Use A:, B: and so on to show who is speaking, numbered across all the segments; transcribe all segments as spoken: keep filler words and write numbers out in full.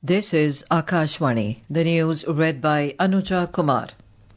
A: This is Akashvani. The news read by Anuja Kumar.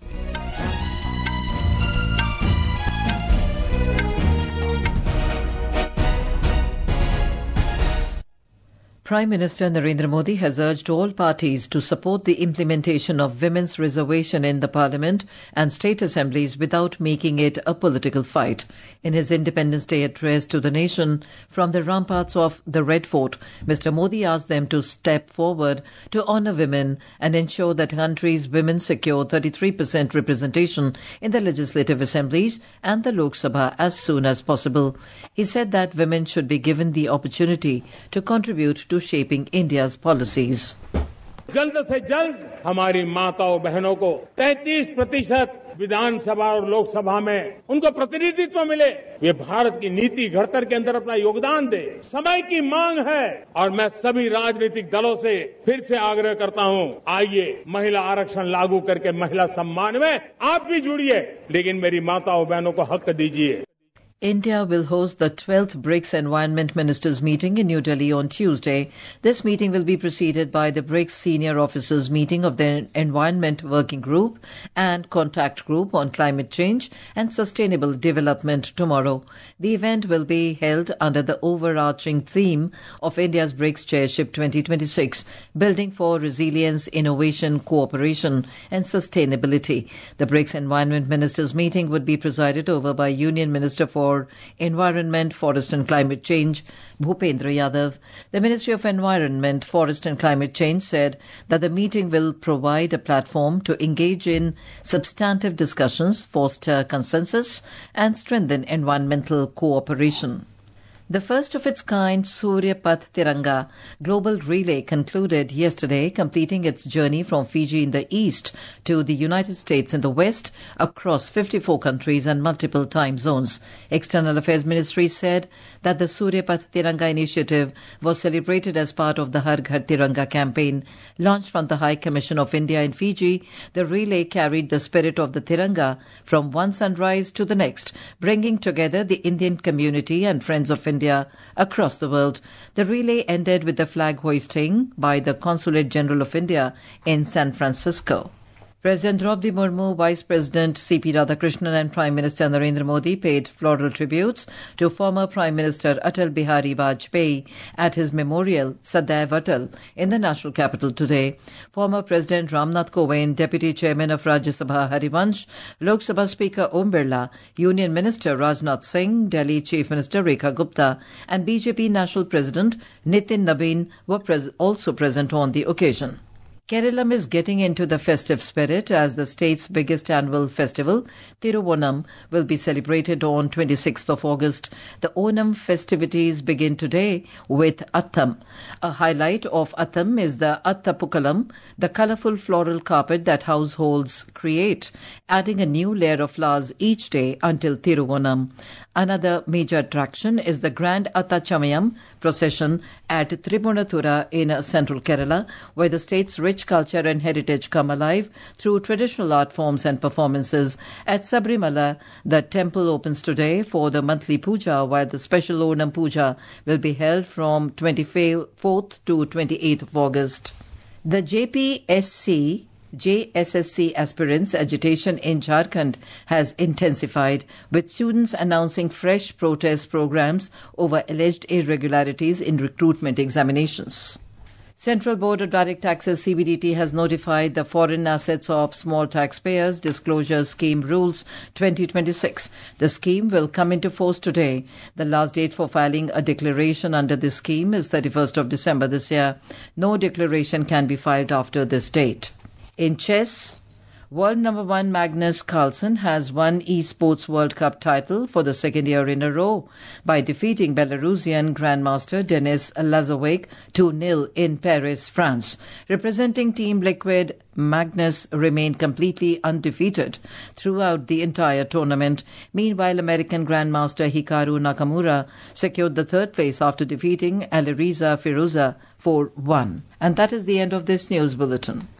A: Prime Minister Narendra Modi has urged all parties to support the implementation of women's reservation in the Parliament and state assemblies without making it a political fight. In his Independence Day address to the nation from the ramparts of the Red Fort, Mister Modi asked them to step forward to honour women and ensure that the country's women secure thirty-three percent representation in the legislative assemblies and the Lok Sabha as soon as possible. He said that women should be given the opportunity to contribute to shaping India's policies.
B: जल्द से जल्द हमारी माताओं बहनों को तैंतीस प्रतिशत विधानसभा और लोकसभा में उनको प्रतिनिधित्व मिले, वे भारत की नीति घड़तर के अंदर अपना योगदान दे। समय की मांग है और मैं सभी राजनीतिक दलों से फिर से आग्रह करता हूं, आइए महिला आरक्षण लागू करके महिला सम्मान में आप भी जुड़िए, लेकिन मेरी माताओं बहनों को हक दीजिए।
A: India will host the twelfth BRICS Environment Ministers meeting in New Delhi on Tuesday. This meeting will be preceded by the BRICS Senior Officers meeting of the Environment Working Group and Contact Group on Climate Change and Sustainable Development tomorrow. The event will be held under the overarching theme of India's BRICS Chairship twenty twenty-six, Building for Resilience, Innovation, Cooperation and Sustainability. The BRICS Environment Ministers meeting would be presided over by Union Minister for For Environment, Forest and Climate Change, Bhupendra Yadav. The Ministry of Environment, Forest and Climate Change said that the meeting will provide a platform to engage in substantive discussions, foster consensus and strengthen environmental cooperation. The first of its kind Surya Path Tiranga global relay concluded yesterday, completing its journey from Fiji in the east to the United States in the west across fifty-four countries and multiple time zones. External Affairs Ministry said that the Surya Path Tiranga initiative was celebrated as part of the Har Ghar Tiranga campaign. Launched from the High Commission of India in Fiji, the relay carried the spirit of the Tiranga from one sunrise to the next, bringing together the Indian community and friends of India India across the world. The relay ended with the flag hoisting by the Consulate General of India in San Francisco. President Draupadi Murmu, Vice President C P Radhakrishnan and Prime Minister Narendra Modi paid floral tributes to former Prime Minister Atal Bihari Vajpayee at his memorial Sadaiv Atal in the national capital today. Former President Ramnath Kovind, Deputy Chairman of Rajya Sabha Harivansh, Lok Sabha Speaker Om Birla, Union Minister Rajnath Singh, Delhi Chief Minister Rekha Gupta and B J P National President Nitin Nabin were pres- also present on the occasion. Kerala is getting into the festive spirit as the state's biggest annual festival, Thiruvonam, will be celebrated on twenty-sixth of August. The Onam festivities begin today with Attam. A highlight of Attam is the Attappukalam, the colourful floral carpet that households create, adding a new layer of flowers each day until Thiruvonam. Another major attraction is the Grand Attachamayam procession at Tribunathura in central Kerala, where the state's rich culture and heritage come alive through traditional art forms and performances. At Sabrimala, the temple opens today for the monthly puja, while the special Onam puja will be held from twenty-fourth to twenty-eighth of August. The J P S C J S S C aspirants' agitation in Jharkhand has intensified, with students announcing fresh protest programs over alleged irregularities in recruitment examinations. Central Board of Direct Taxes C B D T has notified the Foreign Assets of Small Taxpayers Disclosure Scheme Rules twenty twenty-six. The scheme will come into force today. The last date for filing a declaration under this scheme is thirty-first of December this year. No declaration can be filed after this date. In chess, world number one Magnus Carlsen has won eSports World Cup title for the second year in a row by defeating Belarusian Grandmaster Denis Lazovic two nil in Paris, France. Representing Team Liquid, Magnus remained completely undefeated throughout the entire tournament. Meanwhile, American Grandmaster Hikaru Nakamura secured the third place after defeating Alireza Firouzja four one. And that is the end of this news bulletin.